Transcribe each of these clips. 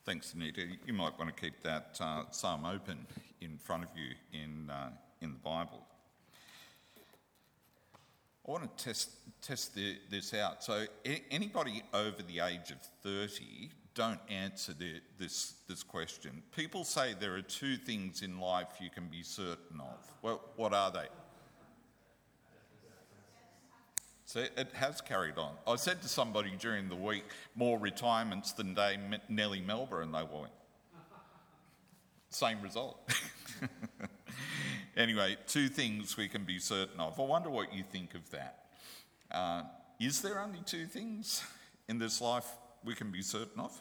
Thanks, Anita. You might want to keep that psalm open in front of you in the Bible. I want to test this out. So anybody over the age of 30, don't answer this question. People say there are two things in life you can be certain of. Well, what are they? So it has carried on. I said to somebody during the week, more retirements than Dame Nellie Melba, and they went. Same result. Anyway, two things we can be certain of. I wonder what you think of that. Is there only two things in this life we can be certain of?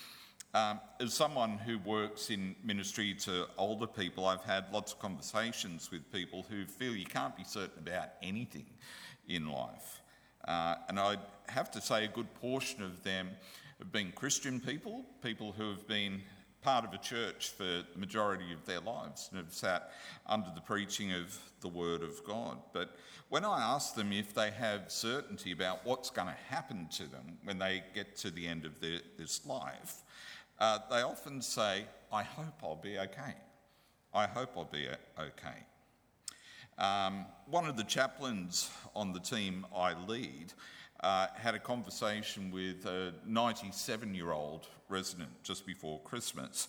As someone who works in ministry to older people, I've had lots of conversations with people who feel you can't be certain about anything in life. And I have to say a good portion of them have been Christian people who have been part of a church for the majority of their lives and have sat under the preaching of the Word of God. But when I ask them if they have certainty about what's going to happen to them when they get to the end of this life, they often say, I hope I'll be okay. I hope I'll be okay. One of the chaplains on the team I lead had a conversation with a 97-year-old resident just before Christmas.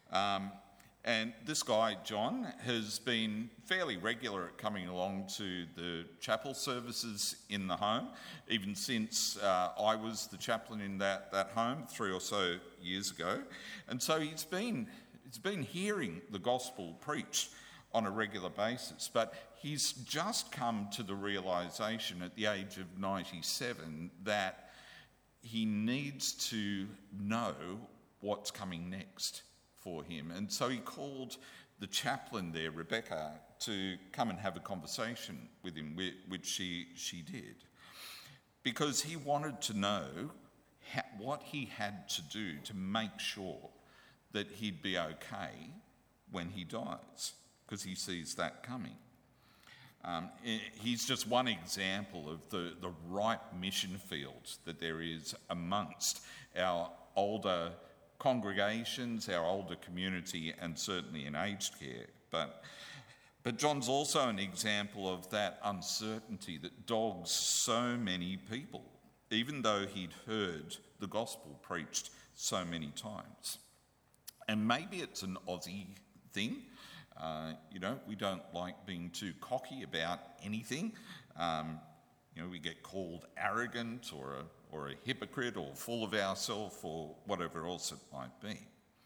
And this guy, John, has been fairly regular at coming along to the chapel services in the home, even since I was the chaplain in that home 3 or so years ago. And so he's been hearing the gospel preached on a regular basis, but he's just come to the realisation at the age of 97 that he needs to know what's coming next for him. And so he called the chaplain there, Rebecca, to come and have a conversation with him, which she did, because he wanted to know what he had to do to make sure that he'd be okay when he dies, because he sees that coming. He's just one example of the ripe mission field that there is amongst our older congregations, our older community, and certainly in aged care. But John's also an example of that uncertainty that dogs so many people, even though he'd heard the gospel preached so many times. And maybe it's an Aussie thing. We don't like being too cocky about anything. We get called arrogant or a hypocrite or full of ourselves or whatever else it might be.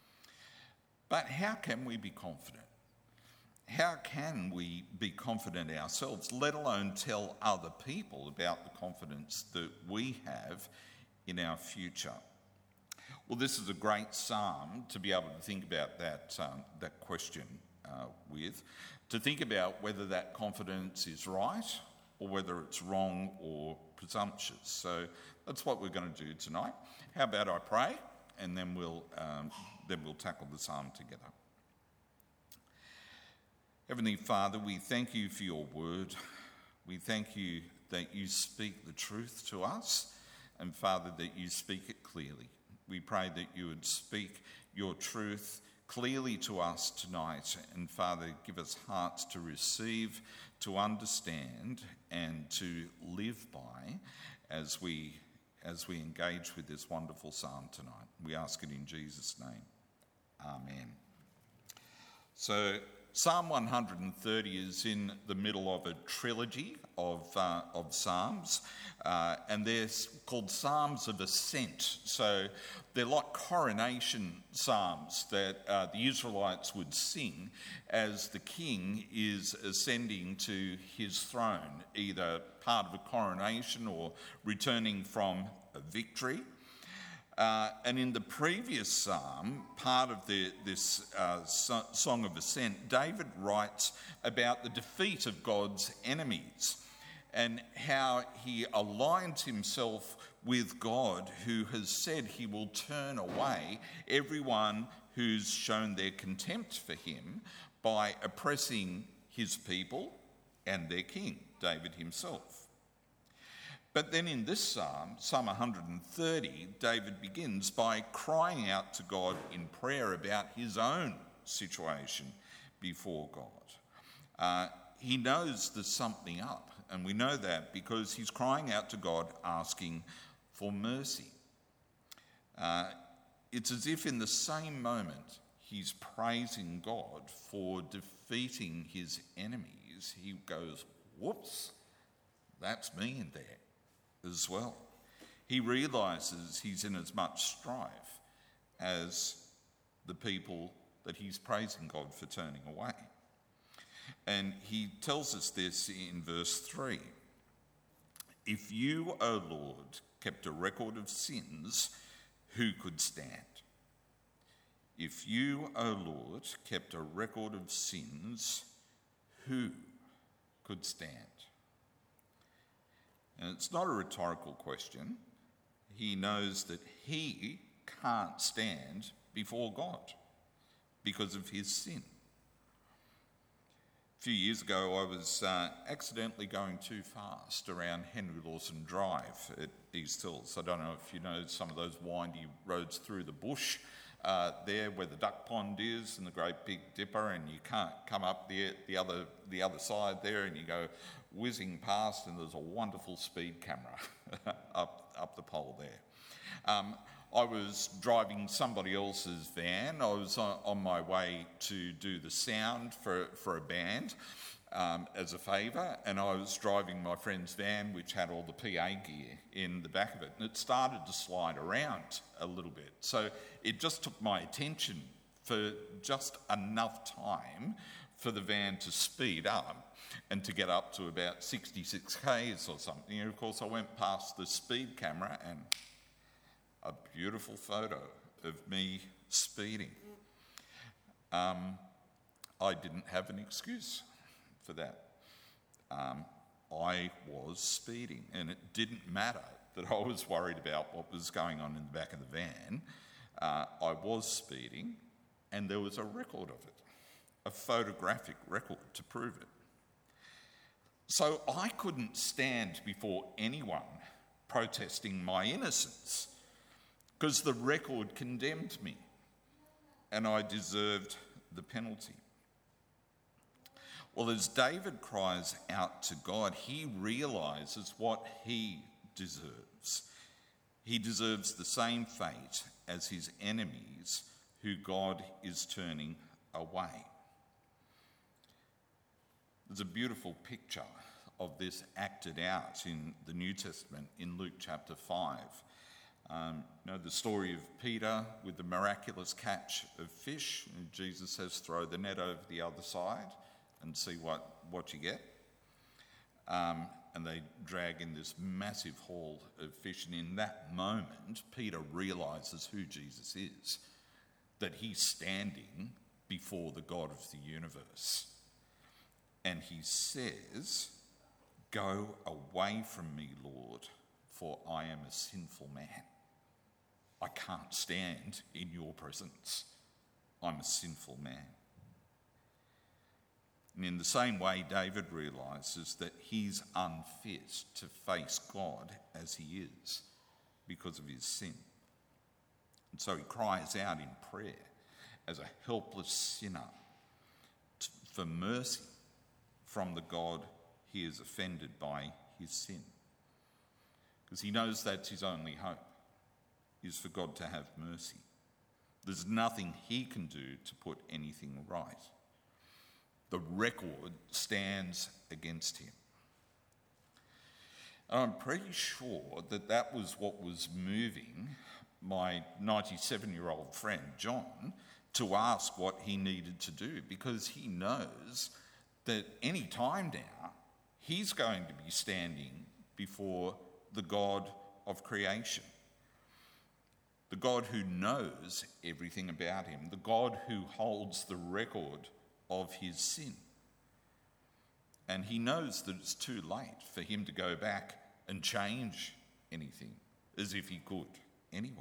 But how can we be confident? How can we be confident ourselves, let alone tell other people about the confidence that we have in our future? Well, this is a great psalm to be able to think about that question with, to think about whether that confidence is right or whether it's wrong or presumptuous. So that's what we're going to do tonight. How about I pray, and then we'll tackle the psalm together. Heavenly Father, we thank you for your word. We thank you that you speak the truth to us, and Father, that you speak it clearly. We pray that you would speak your truth clearly to us tonight, and Father, give us hearts to receive, to understand, and to live by as we engage with this wonderful psalm tonight. We ask it in Jesus' name. Amen. So Psalm 130 is in the middle of a trilogy of psalms, and they're called Psalms of Ascent. So they're like coronation psalms that the Israelites would sing as the king is ascending to his throne, either part of a coronation or returning from a victory. And in the previous psalm, part of this Song of Ascent, David writes about the defeat of God's enemies and how he aligns himself with God, who has said he will turn away everyone who's shown their contempt for him by oppressing his people and their king, David himself. But then in this psalm, Psalm 130, David begins by crying out to God in prayer about his own situation before God. He knows there's something up, and we know that because he's crying out to God asking for mercy. It's as if in the same moment he's praising God for defeating his enemies, he goes, whoops, that's me in there as well. He realises he's in as much strife as the people that he's praising God for turning away. And he tells us this in verse 3. If you, O Lord, kept a record of sins, who could stand? If you, O Lord, kept a record of sins, who could stand? And it's not a rhetorical question. He knows that he can't stand before God because of his sin. A few years ago, I was accidentally going too fast around Henry Lawson Drive at East Hills. I don't know if you know some of those windy roads through the bush there where the duck pond is and the Great Big Dipper, and you can't come up the other side there, and you go whizzing past, and there's a wonderful speed camera up the pole there. I was driving somebody else's van. I was on my way to do the sound for a band as a favour, and I was driving my friend's van, which had all the PA gear in the back of it, and it started to slide around a little bit. So it just took my attention for just enough time for the van to speed up and to get up to about 66 k's or something. And of course I went past the speed camera and a beautiful photo of me speeding. I didn't have an excuse for that. I was speeding, and it didn't matter that I was worried about what was going on in the back of the van. I was speeding, and there was a record of it, a photographic record to prove it. So I couldn't stand before anyone protesting my innocence because the record condemned me and I deserved the penalty. Well, as David cries out to God, he realises what he deserves. He deserves the same fate as his enemies who God is turning away. There's a beautiful picture of this acted out in the New Testament in Luke chapter 5. The story of Peter with the miraculous catch of fish. And Jesus says, throw the net over the other side and see what you get. And they drag in this massive haul of fish. And in that moment, Peter realises who Jesus is, that he's standing before the God of the universe. And he says, go away from me, Lord, for I am a sinful man. I can't stand in your presence. I'm a sinful man. And in the same way, David realises that he's unfit to face God as he is because of his sin. And so he cries out in prayer as a helpless sinner for mercy from the God he is offended by his sin. Because he knows that's his only hope, is for God to have mercy. There's nothing he can do to put anything right. The record stands against him. And I'm pretty sure that was what was moving my 97-year-old friend John to ask what he needed to do, because he knows that any time now he's going to be standing before the God of creation, the God who knows everything about him, the God who holds the record of his sin. And he knows that it's too late for him to go back and change anything, as if he could anyway.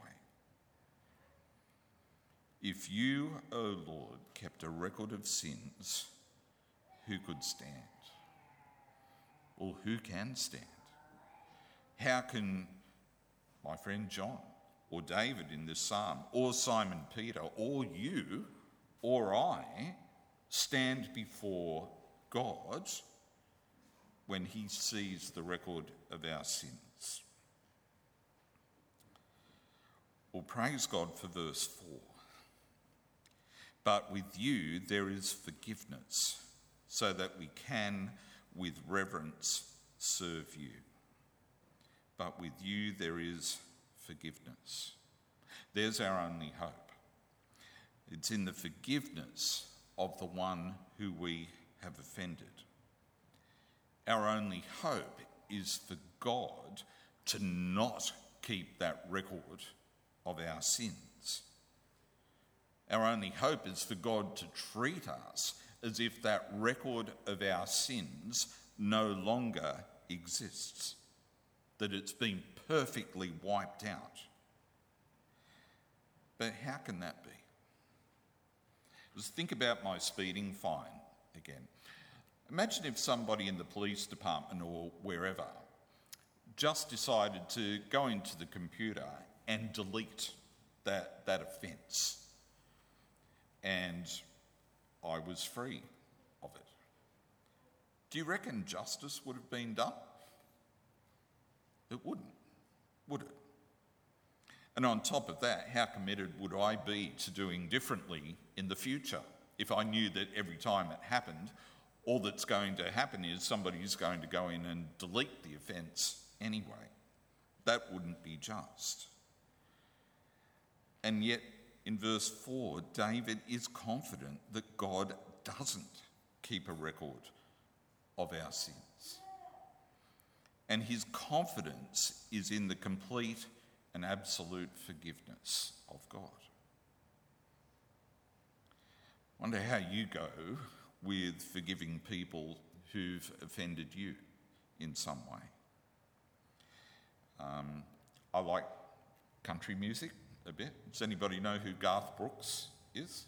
If you, O Lord, kept a record of sins, who could stand? Or who can stand? how can my friend John or David in this psalm or Simon Peter or you or I stand before God when he sees the record of our sins? Well, praise God for verse 4. But with you there is forgiveness, so that we can with reverence serve you. But with you there is forgiveness. There's our only hope. It's in the forgiveness of the one who we have offended. Our only hope is for God to not keep that record of our sins. Our only hope is for God to treat us as if that record of our sins no longer exists, that it's been perfectly wiped out. But how can that be? Just think about my speeding fine again. Imagine if somebody in the police department or wherever just decided to go into the computer and delete that offence, and I was free of it. Do you reckon justice would have been done? It wouldn't, would it? And on top of that, how committed would I be to doing differently in the future if I knew that every time it happened, all that's going to happen is somebody's going to go in and delete the offence anyway? That wouldn't be just. And yet, in verse 4, David is confident that God doesn't keep a record of our sins. And his confidence is in the complete and absolute forgiveness of God. I wonder how you go with forgiving people who've offended you in some way. I like country music a bit. Does anybody know who Garth Brooks is?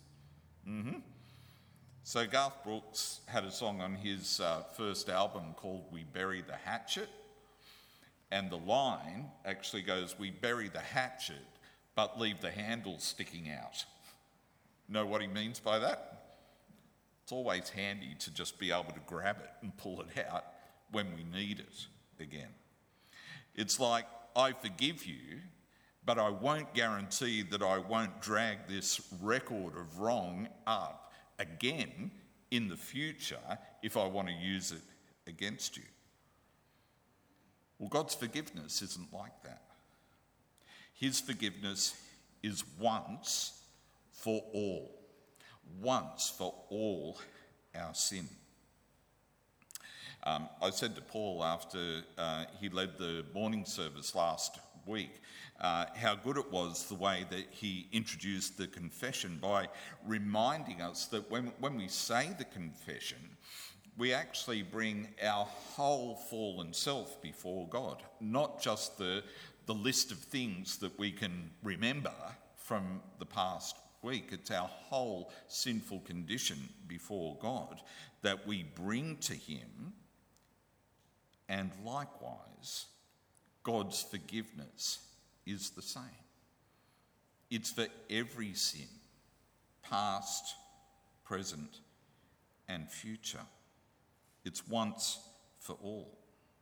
So Garth Brooks had a song on his first album called We Bury the Hatchet, and the line actually goes, we bury the hatchet but leave the handle sticking out. Know what he means by that? It's always handy to just be able to grab it and pull it out when we need it again. It's like, I forgive you, but I won't guarantee that I won't drag this record of wrong up again in the future if I want to use it against you. Well, God's forgiveness isn't like that. His forgiveness is once for all our sin. I said to Paul after he led the morning service last week how good it was the way that he introduced the confession by reminding us that when we say the confession, we actually bring our whole fallen self before God, not just the list of things that we can remember from the past week. It's our whole sinful condition before God that we bring to him, and likewise, God's forgiveness is the same. It's for every sin, past, present, and future. It's once for all.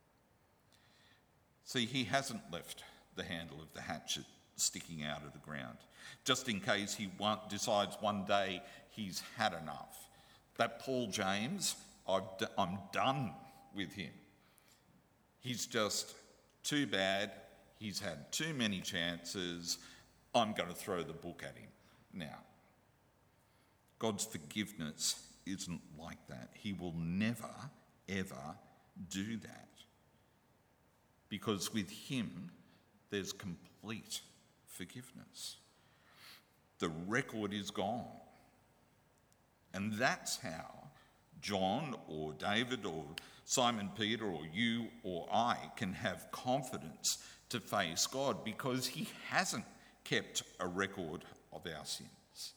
See, he hasn't left the handle of the hatchet sticking out of the ground, just in case he decides one day he's had enough. That Paul James, I'm done with him. He's just too bad. He's had too many chances. I'm going to throw the book at him now. God's forgiveness isn't like that. He will never, ever do that. Because with him, there's complete forgiveness. The record is gone. And that's how John or David or Simon Peter or you or I can have confidence to face God, because he hasn't kept a record of our sins.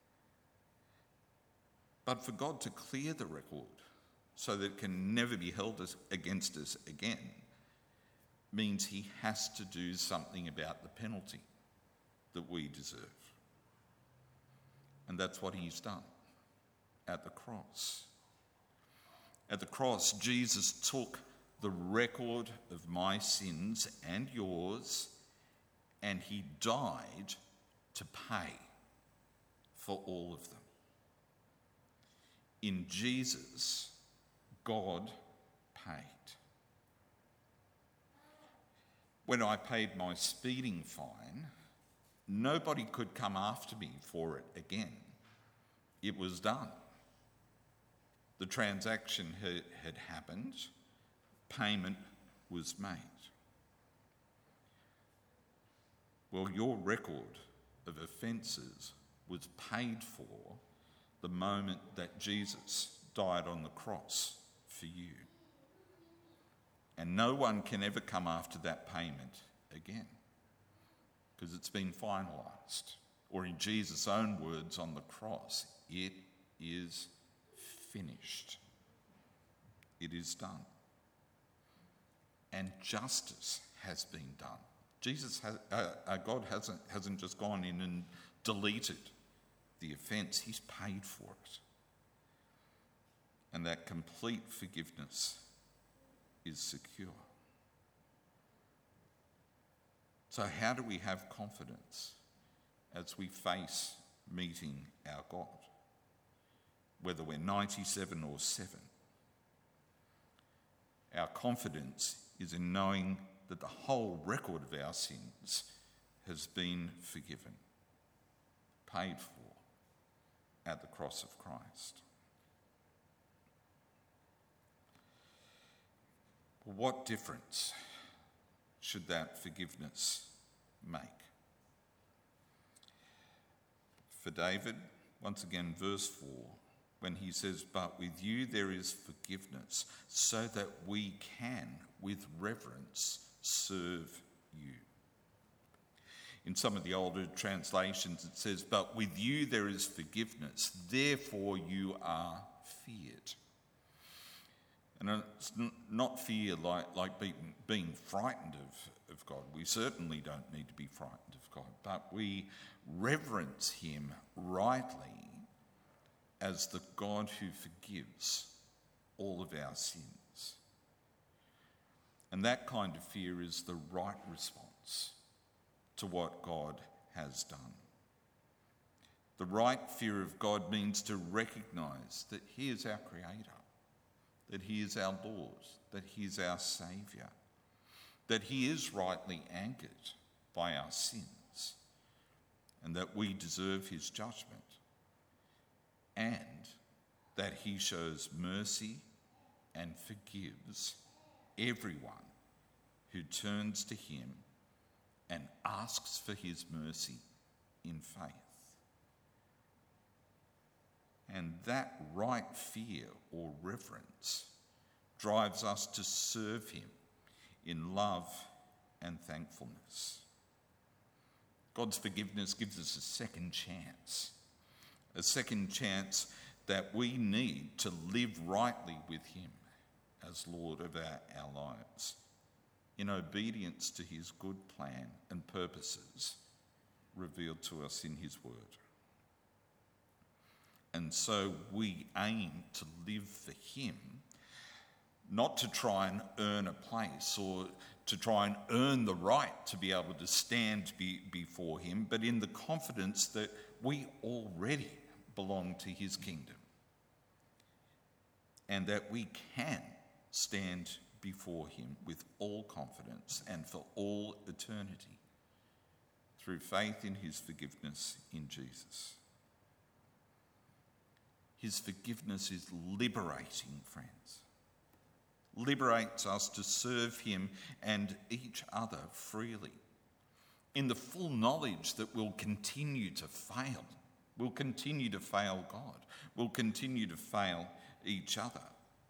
But for God to clear the record so that it can never be held against us again, means he has to do something about the penalty that we deserve. And that's what he's done at the cross. At the cross, Jesus took the record of my sins and yours, and he died to pay for all of them. In Jesus, God paid. When I paid my speeding fine, nobody could come after me for it again. It was done. The transaction had happened. Payment was made. Well, your record of offences was paid for the moment that Jesus died on the cross for you. And no one can ever come after that payment again, because it's been finalised. Or in Jesus' own words on the cross, it is finished. It is done. And justice has been done. God hasn't just gone in and deleted the offence. He's paid for it. And that complete forgiveness is secure. So how do we have confidence as we face meeting our God, whether we're 97 or 7? Our confidence is in knowing that the whole record of our sins has been forgiven, paid for at the cross of Christ. What difference should that forgiveness make? For David, once again, verse 4, when he says, "But with you there is forgiveness, so that we can, with reverence, serve you." In some of the older translations it says, "But with you there is forgiveness, therefore you are feared." And it's not fear like being frightened of God. We certainly don't need to be frightened of God, but we reverence him rightly as the God who forgives all of our sins. And that kind of fear is the right response to what God has done. The right fear of God means to recognise that he is our Creator, that he is our Lord, that he is our Saviour, that he is rightly anchored by our sins, and that we deserve his judgment, and that he shows mercy and forgives everyone who turns to him and asks for his mercy in faith. And that right fear or reverence drives us to serve him in love and thankfulness. God's forgiveness gives us a second chance that we need to live rightly with him as Lord of our lives, in obedience to his good plan and purposes revealed to us in his word. And so we aim to live for him, not to try and earn a place or to try and earn the right to be able to stand before him, but in the confidence that we already belong to his kingdom and that we can stand before him with all confidence and for all eternity through faith in his forgiveness in Jesus. His forgiveness is liberating, friends. Liberates us to serve him and each other freely, in the full knowledge that we'll continue to fail. We'll continue to fail God. We'll continue to fail each other.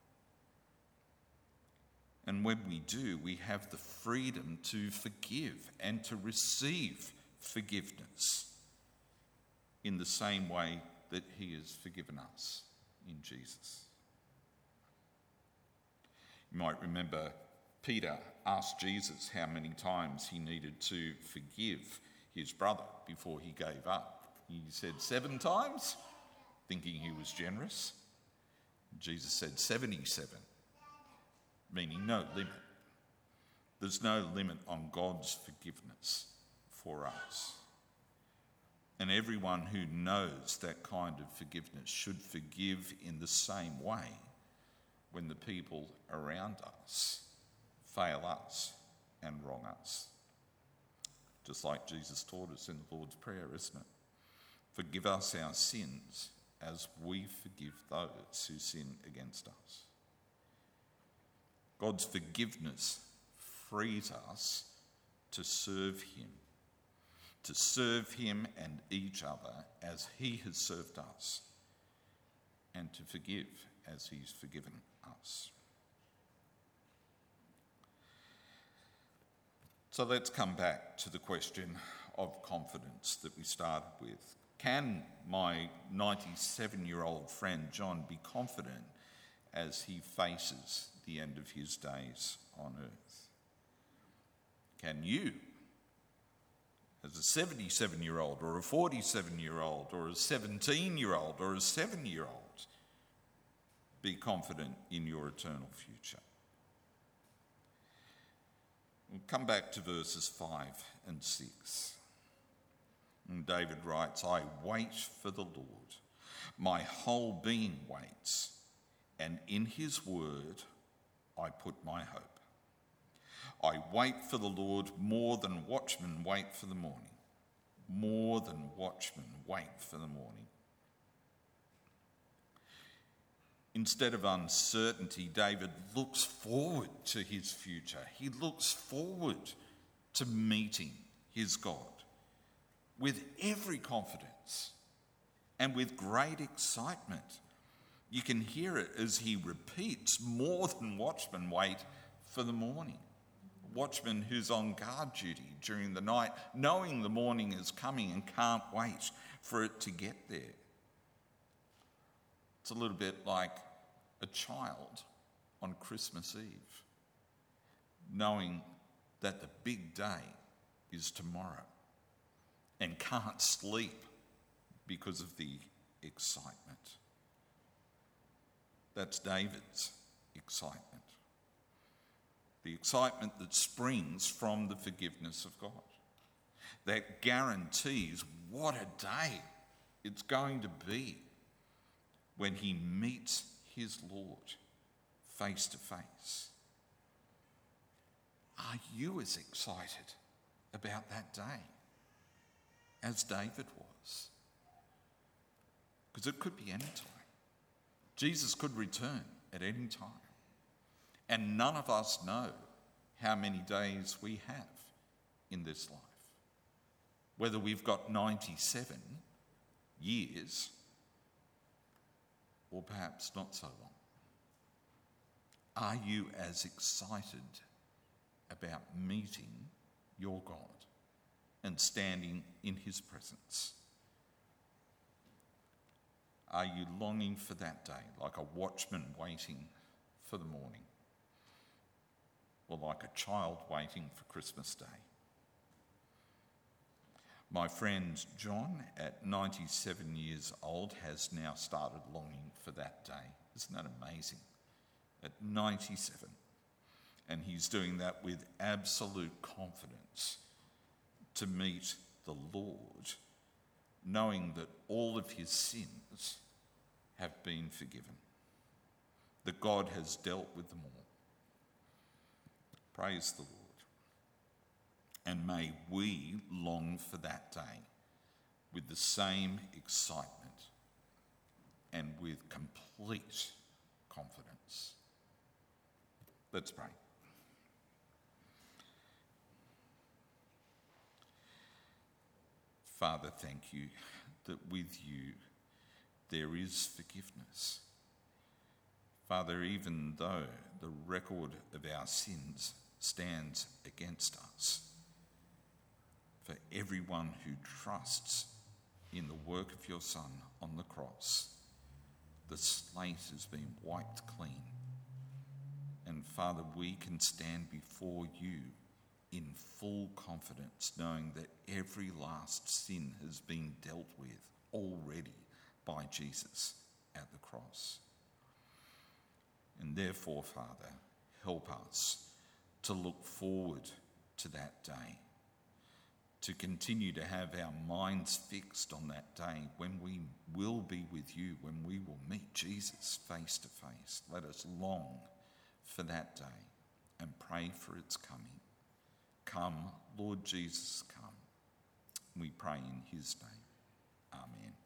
And when we do, we have the freedom to forgive and to receive forgiveness in the same way that he has forgiven us in Jesus. You might remember Peter asked Jesus how many times he needed to forgive his brother before he gave up. He said 7 times, thinking he was generous. Jesus said 77, meaning no limit. There's no limit on God's forgiveness for us. And everyone who knows that kind of forgiveness should forgive in the same way when the people around us fail us and wrong us. Just like Jesus taught us in the Lord's Prayer, isn't it? Forgive us our sins as we forgive those who sin against us. God's forgiveness frees us to serve him and each other as he has served us, and to forgive as he's forgiven us. So let's come back to the question of confidence that we started with. Can my 97-year-old friend John be confident as he faces the end of his days on earth? Can you, as a 77-year-old or a 47-year-old or a 17-year-old or a 7-year-old, be confident in your eternal future? We'll come back to verses 5 and 6. And David writes, I wait for the Lord. My whole being waits, and in his word I put my hope. I wait for the Lord more than watchmen wait for the morning. More than watchmen wait for the morning. Instead of uncertainty, David looks forward to his future. He looks forward to meeting his God with every confidence and with great excitement. You can hear it as he repeats, more than watchmen wait for the morning. A watchman who's on guard duty during the night, knowing the morning is coming and can't wait for it to get there. It's a little bit like a child on Christmas Eve, knowing that the big day is tomorrow and can't sleep because of the excitement. That's David's excitement. The excitement that springs from the forgiveness of God. That guarantees what a day it's going to be when he meets his Lord face to face. Are you as excited about that day as David was? Because it could be any time. Jesus could return at any time. And none of us know how many days we have in this life. Whether we've got 97 years or perhaps not so long. Are you as excited about meeting your God and standing in his presence? Are you longing for that day, like a watchman waiting for the morning? Or like a child waiting for Christmas Day? My friend John, at 97 years old, has now started longing for that day. Isn't that amazing? At 97. And he's doing that with absolute confidence to meet the Lord, knowing that all of his sins have been forgiven, that God has dealt with them all. Praise the Lord. And may we long for that day with the same excitement and with complete confidence. Let's pray. Father, thank you that with you there is forgiveness. Father, even though the record of our sins stands against us, for everyone who trusts in the work of your Son on the cross, the slate has been wiped clean. And Father, we can stand before you in full confidence, knowing that every last sin has been dealt with already by Jesus at the cross. And therefore, Father, help us to look forward to that day, to continue to have our minds fixed on that day when we will be with you, when we will meet Jesus face to face. Let us long for that day and pray for its coming. Come, Lord Jesus, come. We pray in his name. Amen.